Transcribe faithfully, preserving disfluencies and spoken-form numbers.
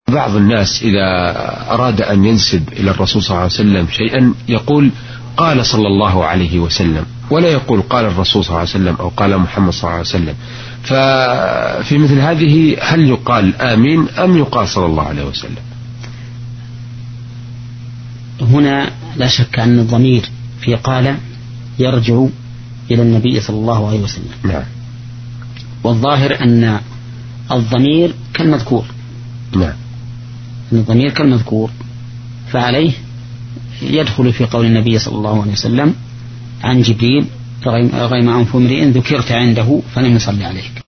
بعض الناس إذا أراد أن ينسب إلى الرسول صلى الله عليه وسلم شيئا يقول قال صلى الله عليه وسلم، ولا يقول قال الرسول صلى الله عليه وسلم أو قال محمد صلى الله عليه وسلم. ففي مثل هذه هل يقال آمين أم يقال صلى الله عليه وسلم؟ هنا لا شك أن الضمير في قال يرجع إلى النبي صلى الله عليه وسلم. نعم. والظاهر أن الضمير كالمذكور. نعم. أن الضمير كالمذكور، فعليه يدخل في قول النبي صلى الله عليه وسلم عن جبريل: غيم أنف امرئ ذكرت عنده فلم يصلي عليك.